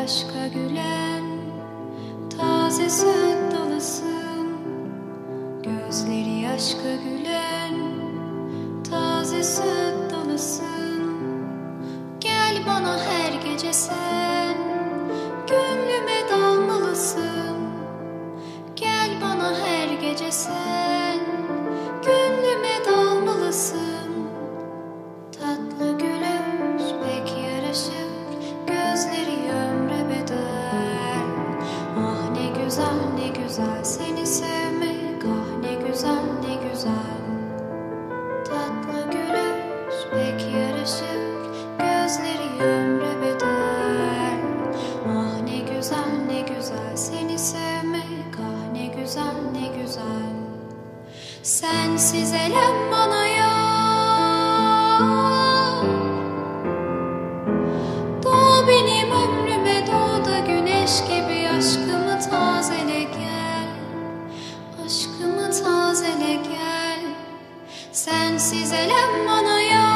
aşka gülen, taze süt dalısın. Gözleri aşka gülen, taze süt dalısın. Gel bana her gece sen, gönlüme dalmalısın. Gel bana her gece sen, gönlüme dalmalısın. Tatlı gülüş pek yaraşır, gözleri ömre bedel. Ah ne güzel ne güzel seni sevmek, ah ne güzel ne güzel. Tatlı gülüş pek yaraşır, gözleri ömre bedel. Ah ne güzel ne güzel seni sevmek, ah ne güzel ne güzel. Sensiz elem bana ya. Doğ benim ömrüme, doğda güneş gibi aşkımı tazele gel. Aşkımı tazele gel. Sensiz elem bana ya.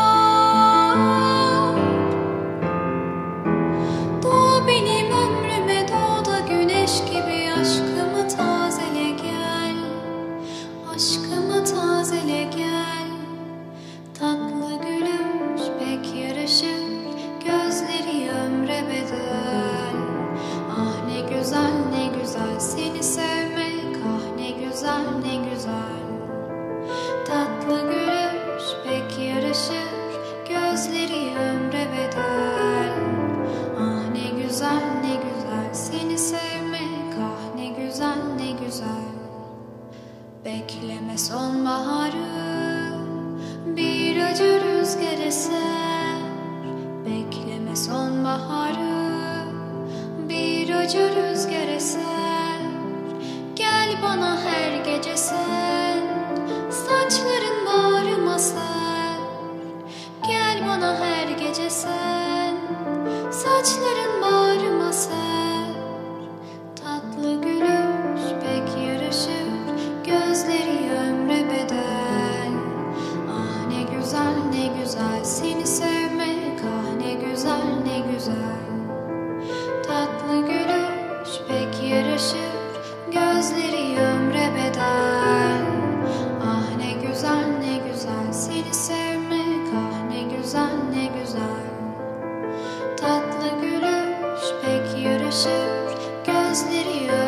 Doğ benim ömrüme, doğda güneş gibi aşkımı tazele gel. Aşkımı tazele gel. Tatlı gülüş pek yaraşır, gözleri ömre bedel. Ah ne güzel ne güzel seni sevmek, ah ne güzel ne güzel. Tatlı gülüş pek yaraşır, gözleri ömre bedel. Ah ne güzel ne güzel seni sevmek, ah ne güzel ne güzel. Bekleme sonbaharı, bir acı rüzgar eser. Bekleme sonbaharı, bir acı rüzgar eser. Gel bana her gece sen, saçların bağrıma ser. Gel bana her gece sen, saçların bağrıma ser. Tatlı gülüş pek yaraşır, gözleri ömre bedel. Ah ne güzel ne güzel seni sevmek, ah ne güzel ne güzel. Tatlı gülüş pek yaraşır, gözleri ömre bedel. Ah ne güzel ne güzel seni sevmek, ah ne güzel ne güzel. Tatlı gülüş pek yaraşır, gözleri